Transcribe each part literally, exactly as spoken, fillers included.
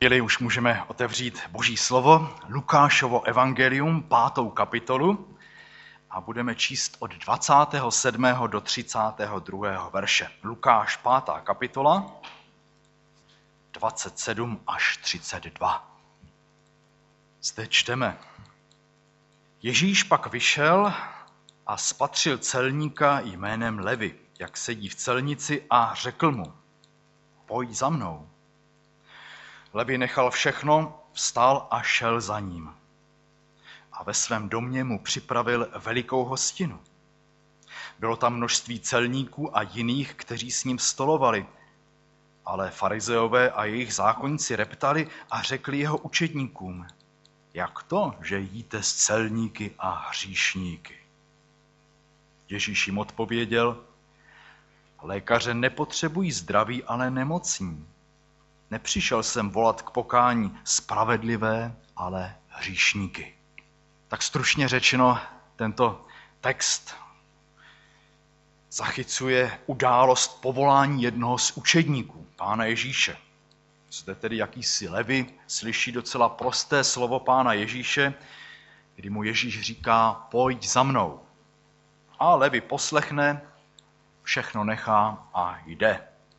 chvíli už můžeme otevřít Boží slovo, Lukášovo evangelium, pátou kapitolu, a budeme číst od dvacátého sedmého do třicátého druhého verše. Lukáš, pátá kapitola, dvacet sedm až třicet dva. Zde čteme. Ježíš pak vyšel a spatřil celníka jménem Levi, jak sedí v celnici, a řekl mu: Pojď za mnou. Levi nechal všechno, vstal a šel za ním. A ve svém domě mu připravil velikou hostinu. Bylo tam množství celníků a jiných, kteří s ním stolovali. Ale farizeové a jejich zákonníci reptali a řekli jeho učedníkům: Jak to, že jíte s celníky a hříšníky? Ježíš jim odpověděl: Lékaře nepotřebují zdraví, ale nemocní. Nepřišel jsem volat k pokání spravedlivé, ale hříšníky. Tak stručně řečeno, tento text zachycuje událost povolání jednoho z učedníků, Pána Ježíše. Zde tedy jakýsi Levi slyší docela prosté slovo Pána Ježíše, kdy mu Ježíš říká: Pojď za mnou. A Levi poslechne, všechno nechá a jde.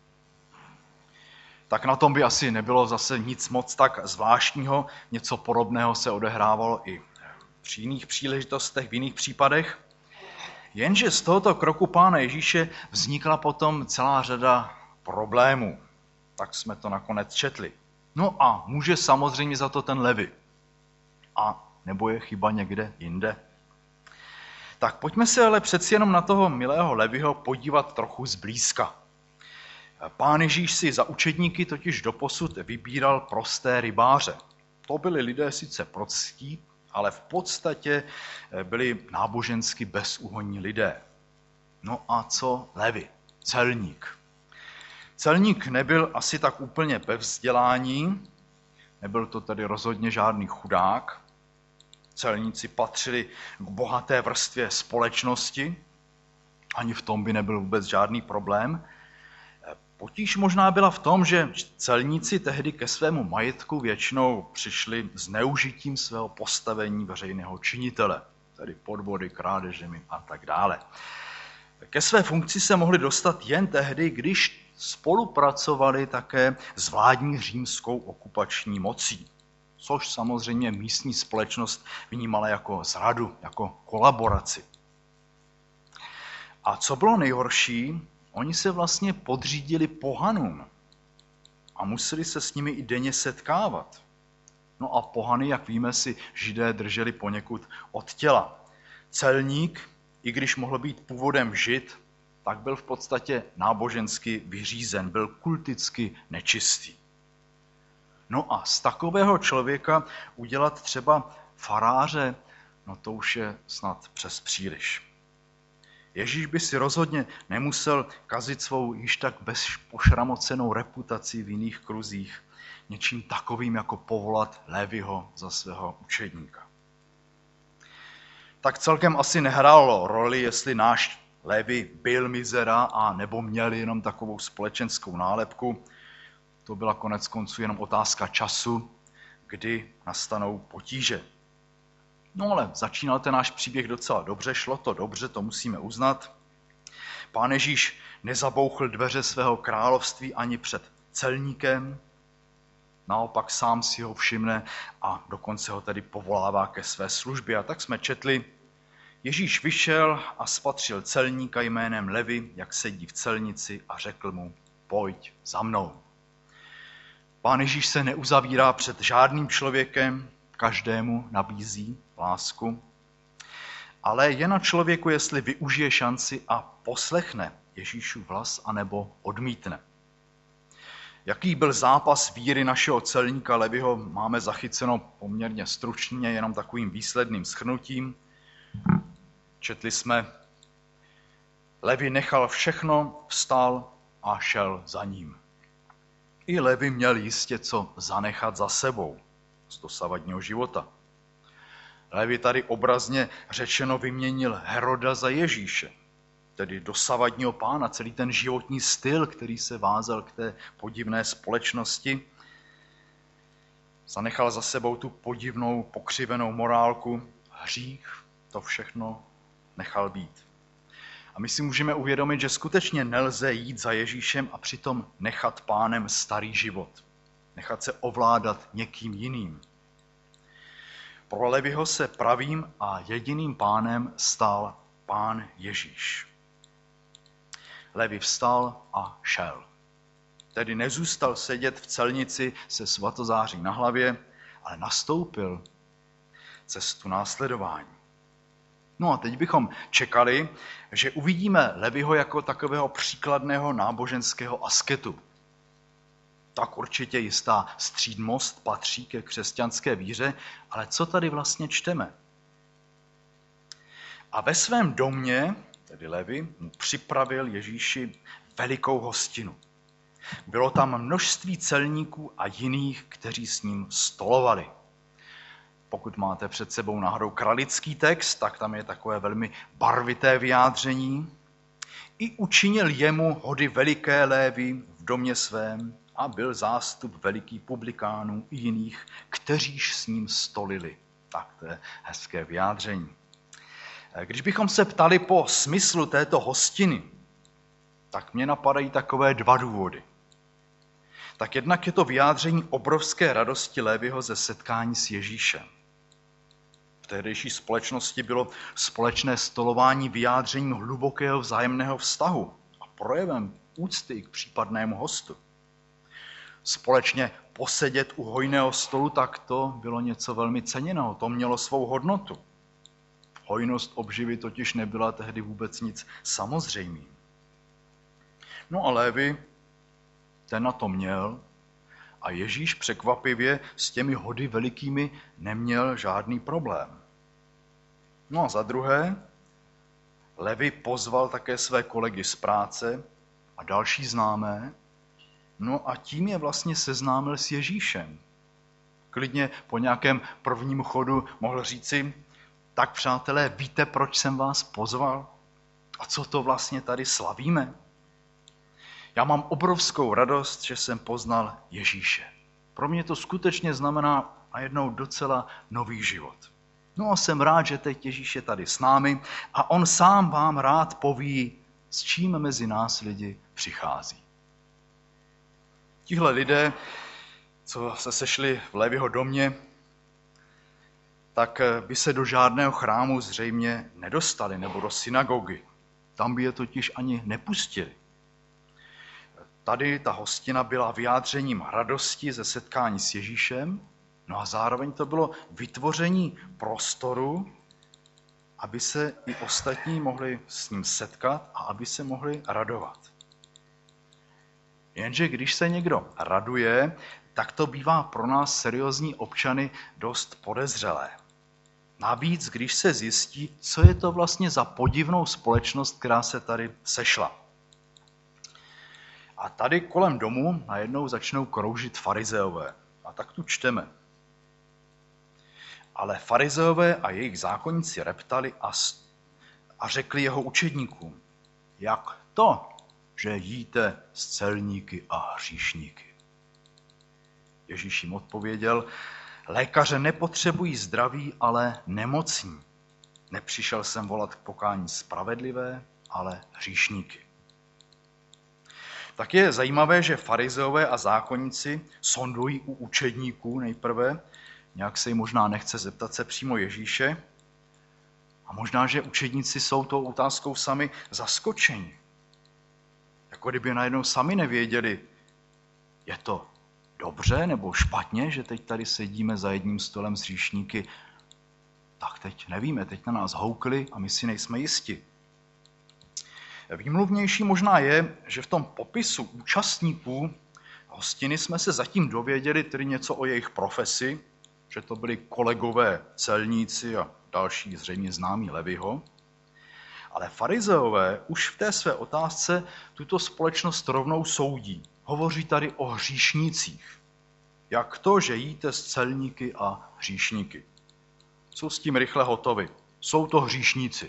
Tak na tom by asi nebylo zase nic moc tak zvláštního. Něco podobného se odehrávalo i při jiných příležitostech, v jiných případech. Jenže z tohoto kroku Pána Ježíše vznikla potom celá řada problémů. Tak jsme to nakonec četli. No a může samozřejmě za to ten Levi. A nebo je chyba někde jinde? Tak pojďme se ale přeci jenom na toho milého Leviho podívat trochu zblízka. Pán Ježíš si za učedníky totiž doposud vybíral prosté rybáře. To byli lidé sice prostí, ale v podstatě byli nábožensky bezúhonní lidé. No a co Levi? Celník. Celník nebyl asi tak úplně bez vzdělání, nebyl to tedy rozhodně žádný chudák. Celníci patřili k bohaté vrstvě společnosti, ani v tom by nebyl vůbec žádný problém. Potíž možná byla v tom, že celníci tehdy ke svému majetku většinou přišli zneužitím svého postavení veřejného činitele, tedy podvody, krádežemi a tak dále. Ke své funkci se mohli dostat jen tehdy, když spolupracovali také s vládní římskou okupační mocí, což samozřejmě místní společnost vnímala jako zradu, jako kolaboraci. A co bylo nejhorší, oni se vlastně podřídili pohanům a museli se s nimi i denně setkávat. No a pohany, jak víme, si Židé drželi poněkud od těla. Celník, i když mohl být původem Žid, tak byl v podstatě nábožensky vyřízen, byl kulticky nečistý. No a z takového člověka udělat třeba faráře, no to už je snad přes příliš. Ježíš by si rozhodně nemusel kazit svou již tak bezpošramocenou reputaci v jiných kruzích něčím takovým, jako povolat Leviho za svého učedníka. Tak celkem asi nehrálo roli, jestli náš Levi byl mizera a nebo měl jenom takovou společenskou nálepku. To byla konec konců jenom otázka času, kdy nastanou potíže. No ale začínal ten náš příběh docela dobře, šlo to dobře, to musíme uznat. Pán Ježíš nezabouchl dveře svého království ani před celníkem, naopak sám si ho všimne a dokonce ho tedy povolává ke své službě. A tak jsme četli: Ježíš vyšel a spatřil celníka jménem Levi, jak sedí v celnici, a řekl mu: Pojď za mnou. Pán Ježíš se neuzavírá před žádným člověkem, každému nabízí lásku, ale je na člověku, jestli využije šanci a poslechne Ježíšův hlas, anebo odmítne. Jaký byl zápas víry našeho celníka Leviho, máme zachyceno poměrně stručně, jenom takovým výsledným shrnutím. Četli jsme: Levi nechal všechno, vstal a šel za ním. I Levi měl jistě co zanechat za sebou z dosavadního života. Levi tady obrazně řečeno vyměnil Heroda za Ježíše, tedy dosavadního pána, celý ten životní styl, který se vázal k té podivné společnosti. Zanechal za sebou tu podivnou, pokřivenou morálku, hřích, to všechno nechal být. A my si můžeme uvědomit, že skutečně nelze jít za Ježíšem a přitom nechat Pánem starý život. Nechat se ovládat někým jiným. Pro Leviho se pravým a jediným pánem stal Pán Ježíš. Levi vstal a šel. Tedy nezůstal sedět v celnici se svatozáří na hlavě, ale nastoupil cestu následování. No a teď bychom čekali, že uvidíme Leviho jako takového příkladného náboženského asketu. Tak určitě jistá střídmost patří ke křesťanské víře, ale co tady vlastně čteme? A ve svém domě, tedy Levi, mu připravil Ježíši velikou hostinu. Bylo tam množství celníků a jiných, kteří s ním stolovali. Pokud máte před sebou náhodou kralický text, tak tam je takové velmi barvité vyjádření. I učinil jemu hody veliké Lévy v domě svém a byl zástup veliký publikánů i jiných, kteříž s ním stolili. Tak to je hezké vyjádření. Když bychom se ptali po smyslu této hostiny, tak mě napadají takové dva důvody. Tak jednak je to vyjádření obrovské radosti Léviho ze setkání s Ježíšem. V tehdejší společnosti bylo společné stolování vyjádřením hlubokého vzájemného vztahu a projevem úcty k případnému hostu. Společně posedět u hojného stolu, tak to bylo něco velmi ceněného, to mělo svou hodnotu. Hojnost obživy totiž nebyla tehdy vůbec nic samozřejmým. No a Lévi, ten na to měl a Ježíš překvapivě s těmi hody velikými neměl žádný problém. No a za druhé, Levi pozval také své kolegy z práce a další známé, no a tím je vlastně seznámil s Ježíšem. Klidně po nějakém prvním chodu mohl říci, tak přátelé, víte, proč jsem vás pozval? A co to vlastně tady slavíme? Já mám obrovskou radost, že jsem poznal Ježíše. Pro mě to skutečně znamená najednou docela nový život. No a jsem rád, že teď Ježíš je tady s námi a on sám vám rád poví, s čím mezi nás lidi přichází. Tihle lidé, co se sešli v Leviho domě, tak by se do žádného chrámu zřejmě nedostali, nebo do synagogy. Tam by je totiž ani nepustili. Tady ta hostina byla vyjádřením radosti ze setkání s Ježíšem, no a zároveň to bylo vytvoření prostoru, aby se i ostatní mohli s ním setkat a aby se mohli radovat. Jenže když se někdo raduje, tak to bývá pro nás seriózní občany dost podezřelé. Navíc, když se zjistí, co je to vlastně za podivnou společnost, která se tady sešla. A tady kolem domu najednou začnou kroužit farizeové. A tak tu čteme. Ale farizeové a jejich zákonníci reptali a, a řekli jeho učedníkům, jak to, že jíte s celníky a hříšníky. Ježíš jim odpověděl, lékaře nepotřebují zdraví, ale nemocní. Nepřišel jsem volat k pokání spravedlivé, ale hříšníky. Tak je zajímavé, že farizeové a zákonníci sondují u učedníků nejprve, nějak se jim možná nechce zeptat se přímo Ježíše, a možná, že učedníci jsou tou otázkou sami zaskočeni. Jako kdyby najednou sami nevěděli, je to dobře nebo špatně, že teď tady sedíme za jedním stolem s hříšníky, tak teď nevíme, teď na nás houkli a my si nejsme jisti. Výmluvnější možná je, že v tom popisu účastníků hostiny jsme se zatím dověděli tedy něco o jejich profesi, že to byli kolegové celníci a další zřejmě známí Leviho. Ale farizeové už v té své otázce tuto společnost rovnou soudí. Hovoří tady o hříšnících. Jak to, že jíte s celníky a hříšníky? Jsou s tím rychle hotovi. Jsou to hříšníci.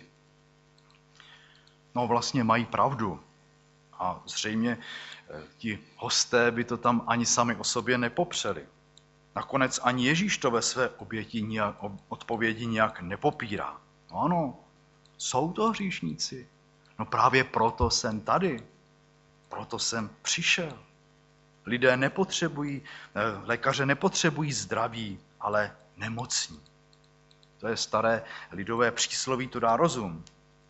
No vlastně mají pravdu. A zřejmě ti hosté by to tam ani sami o sobě nepopřeli. Nakonec ani Ježíš to ve své oběti nijak, odpovědi nijak nepopírá. No ano, jsou to hříšníci. No právě proto jsem tady. Proto jsem přišel. Lidé nepotřebují, lékaře nepotřebují zdraví, ale nemocní. To je staré lidové přísloví, to dá rozum.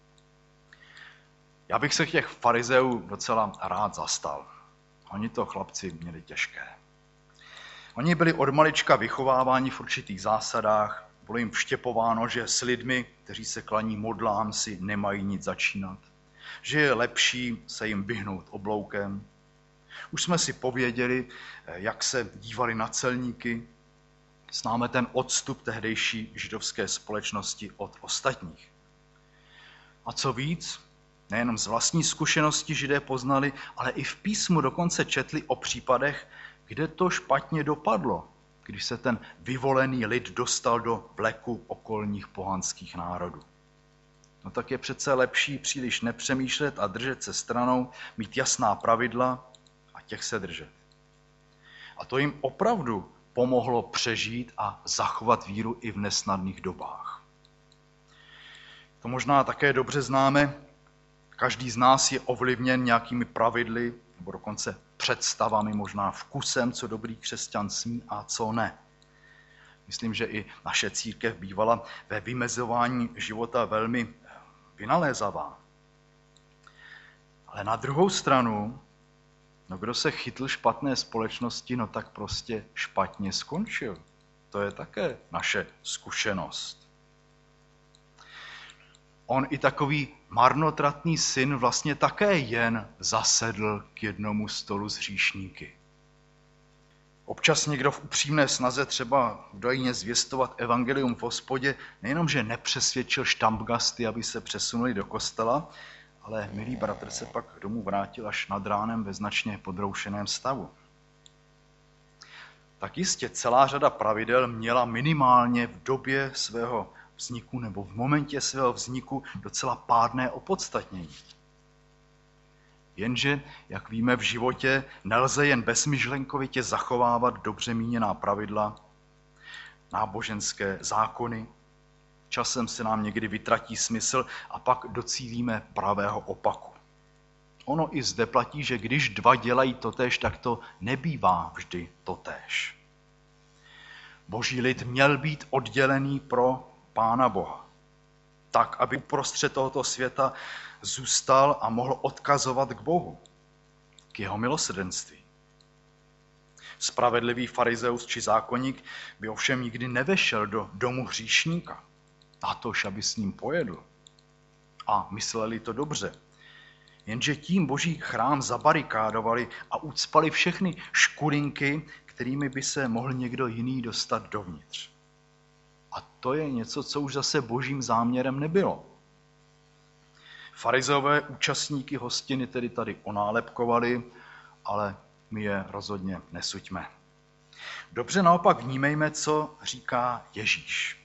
Já bych se těch farizeů docela rád zastal. Oni to chlapci měli těžké. Oni byli od malička vychováváni v určitých zásadách, bylo jim vštěpováno, že s lidmi, kteří se klaní modlám, si nemají nic začínat. Že je lepší se jim vyhnout obloukem. Už jsme si pověděli, jak se dívali na celníky. Známe ten odstup tehdejší židovské společnosti od ostatních. A co víc, nejenom z vlastní zkušenosti Židé poznali, ale i v písmu dokonce četli o případech, kde to špatně dopadlo, když se ten vyvolený lid dostal do vleku okolních pohanských národů. No tak je přece lepší příliš nepřemýšlet a držet se stranou, mít jasná pravidla a těch se držet. A to jim opravdu pomohlo přežít a zachovat víru i v nesnadných dobách. To možná také dobře známe, každý z nás je ovlivněn nějakými pravidly, nebo dokonce představami, možná vkusem, co dobrý křesťan smí a co ne. Myslím, že i naše církev bývala ve vymezování života velmi vynalézavá. Ale na druhou stranu, no kdo se chytl špatné společnosti, no tak prostě špatně skončil. To je také naše zkušenost. On i takový marnotratný syn vlastně také jen zasedl k jednomu stolu s hříšníky. Občas někdo v upřímné snaze třeba údajně zvěstovat evangelium v hospodě nejenom, že nepřesvědčil štampgasty, aby se přesunuli do kostela, ale milý bratr se pak domů vrátil až nad ránem ve značně podroušeném stavu. Tak jistě celá řada pravidel měla minimálně v době svého vzniku nebo v momentě svého vzniku docela pádné opodstatnění. Jenže, jak víme, v životě nelze jen bezmyšlenkovitě zachovávat dobře míněná pravidla, náboženské zákony. Časem se nám někdy vytratí smysl a pak docílíme pravého opaku. Ono i zde platí, že když dva dělají totéž, tak to nebývá vždy totéž. Boží lid měl být oddělený pro Pána Boha, tak, aby uprostřed tohoto světa zůstal a mohl odkazovat k Bohu, k jeho milosrdenství. Spravedlivý farizeus či zákonník by ovšem nikdy nevešel do domu hříšníka, natož, aby s ním pojedl. A mysleli to dobře. Jenže tím Boží chrám zabarikádovali a ucpali všechny škulinky, kterými by se mohl někdo jiný dostat dovnitř. A to je něco, co už zase Božím záměrem nebylo. Farizeové účastníky hostiny tedy tady onálepkovali, ale my je rozhodně nesuďme. Dobře naopak vnímejme, co říká Ježíš.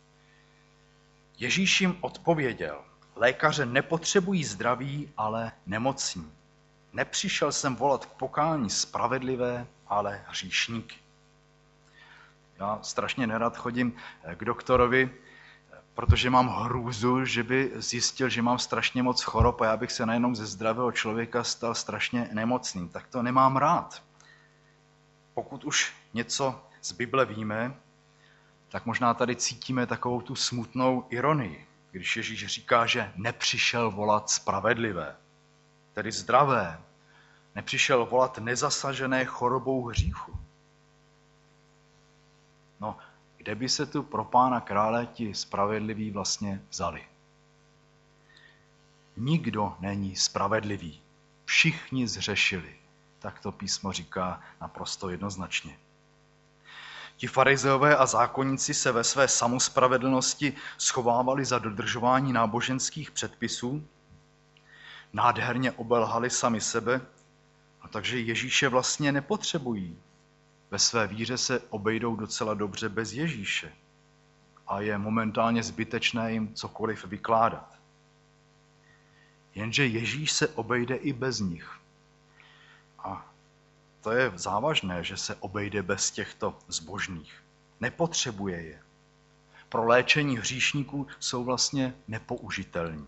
Ježíš jim odpověděl, lékaře nepotřebují zdraví, ale nemocní. Nepřišel jsem volat k pokání spravedlivé, ale hříšníky. Já strašně nerad chodím k doktorovi, protože mám hrůzu, že by zjistil, že mám strašně moc chorob a já bych se najednou ze zdravého člověka stal strašně nemocný. Tak to nemám rád. Pokud už něco z Bible víme, tak možná tady cítíme takovou tu smutnou ironii, když Ježíš říká, že nepřišel volat spravedlivé, tedy zdravé, nepřišel volat nezasažené chorobou hříchu. No, kde by se tu pro Pána krále ti spravedliví vlastně vzali? Nikdo není spravedlivý. Všichni zřešili. Tak to písmo říká naprosto jednoznačně. Ti farizeové a zákonníci se ve své samospravedlnosti schovávali za dodržování náboženských předpisů, nádherně obelhali sami sebe, a takže Ježíše vlastně nepotřebují. Ve své víře se obejdou docela dobře bez Ježíše a je momentálně zbytečné jim cokoliv vykládat. Jenže Ježíš se obejde i bez nich. A to je závažné, že se obejde bez těchto zbožných. Nepotřebuje je. Pro léčení hříšníků jsou vlastně nepoužitelní.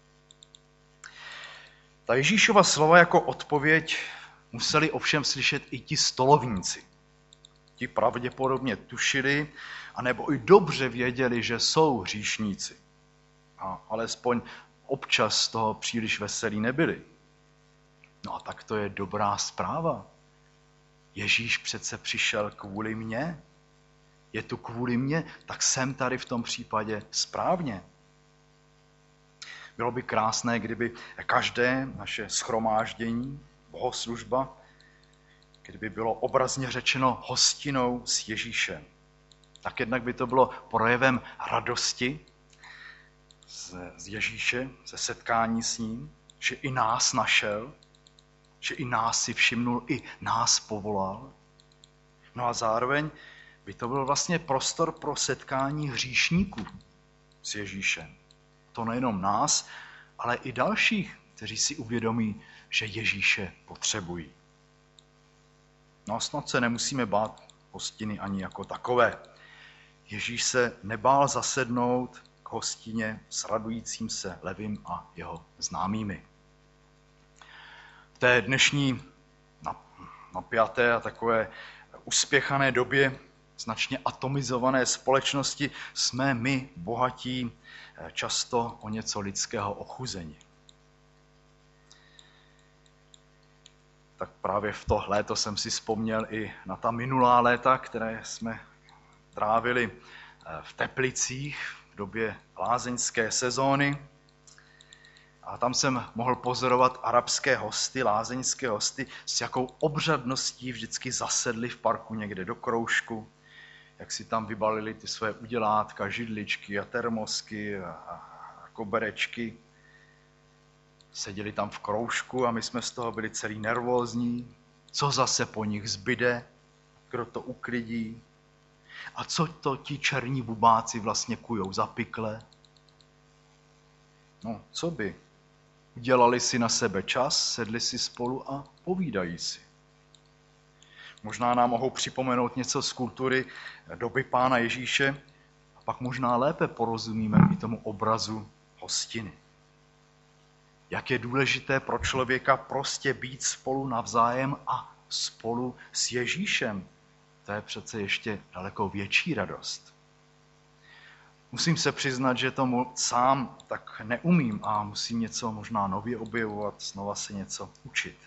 Ta Ježíšova slova jako odpověď museli ovšem slyšet i ti stolovníci. Ti pravděpodobně tušili, anebo i dobře věděli, že jsou hříšníci. A alespoň občas z toho příliš veselí nebyli. No a tak to je dobrá zpráva. Ježíš přece přišel kvůli mně. Je tu kvůli mně, tak jsem tady v tom případě správně. Bylo by krásné, kdyby každé naše shromáždění, bohoslužba, kdyby bylo obrazně řečeno hostinou s Ježíšem. Tak jednak by to bylo projevem radosti z Ježíše, ze setkání s ním, že i nás našel, že i nás si všimnul, i nás povolal. No a zároveň by to byl vlastně prostor pro setkání hříšníků s Ježíšem. To nejenom nás, ale i dalších, kteří si uvědomí, že Ježíše potřebují. No a snad se nemusíme bát hostiny ani jako takové. Ježíš se nebál zasednout k hostině s radujícím se levým a jeho známými. V té dnešní napjaté a takové uspěchané době značně atomizované společnosti jsme my, bohatí, často o něco lidského ochuzeni. Tak právě v to léto jsem si vzpomněl i na ta minulá léta, které jsme trávili v Teplicích v době lázeňské sezóny. A tam jsem mohl pozorovat arabské hosty, lázeňské hosty, s jakou obřadností vždycky zasedli v parku někde do kroužku, jak si tam vybalili ty své udělátka, židličky a termosky a, a koberečky. Seděli tam v kroužku a my jsme z toho byli celý nervózní. Co zase po nich zbyde? Kdo to uklidí? A co to ti černí bubáci vlastně kujou za pikle? No, co by? Udělali si na sebe čas, sedli si spolu a povídají si. Možná nám mohou připomenout něco z kultury doby Pána Ježíše a pak možná lépe porozumíme i tomu obrazu hostiny. Jak je důležité pro člověka prostě být spolu navzájem a spolu s Ježíšem. To je přece ještě daleko větší radost. Musím se přiznat, že tomu sám tak neumím a musím něco možná nově objevovat, znova se něco učit.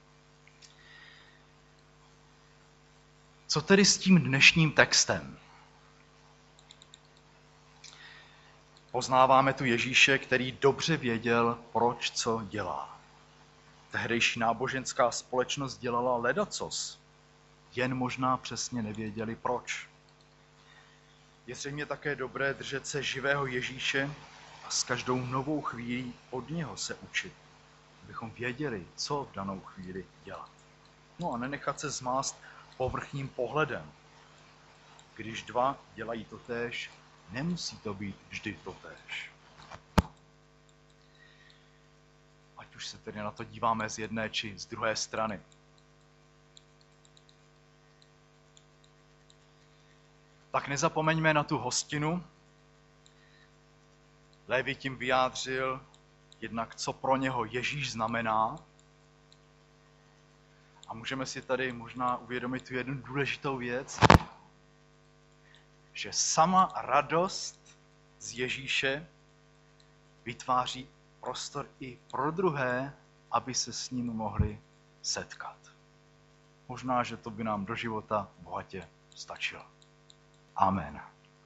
Co tedy s tím dnešním textem? Poznáváme tu Ježíše, který dobře věděl, proč co dělá. Tehdejší náboženská společnost dělala ledacos, jen možná přesně nevěděli proč. Je zřejmě také dobré držet se živého Ježíše a s každou novou chvílí od něho se učit, abychom věděli, co v danou chvíli dělat. No a nenechat se zmást povrchním pohledem. Když dva dělají totéž, nemusí to být vždy totéž. Ať už se tedy na to díváme z jedné či z druhé strany. Tak nezapomeňme na tu hostinu. Lévi tím vyjádřil jednak, co pro něho Ježíš znamená. A můžeme si tady možná uvědomit tu jednu důležitou věc, že sama radost z Ježíše vytváří prostor i pro druhé, aby se s ním mohli setkat. Možná, že to by nám do života bohatě stačilo. Amen.